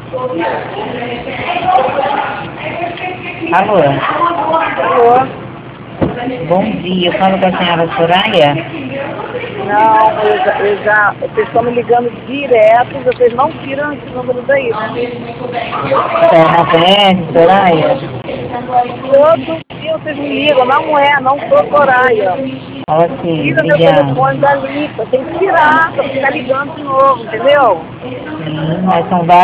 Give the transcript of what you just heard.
Alô? Alô? Bom dia, eu falo com a senhora Soraya? Não, vocês estão me ligando direto, vocês não tiram esse número daí, né? A senhora não conhece Soraya? Todo dia vocês me ligam, não sou Soraya. Ok, Tira meu obrigada. telefone da lista, tem que tirar, pra ficar ligando de novo, entendeu? Sim, mas são